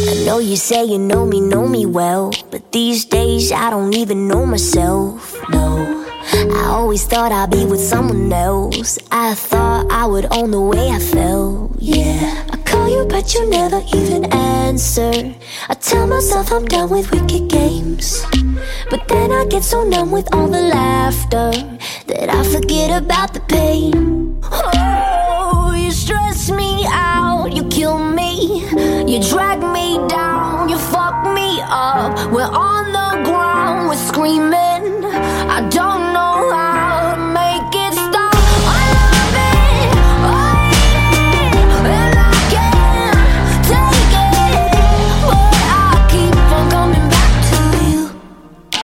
I know you say you know me well, but these days I don't even know myself, no. I always thought I'd be with someone else. I thought I would own the way I felt, yeah. I call you but you never even answer. I tell myself I'm done with wicked games, but then I get so numb with all the laughter that I forget about the pain. Oh, you stress me out, you kill me, you drag me down, you fuck me up. We're on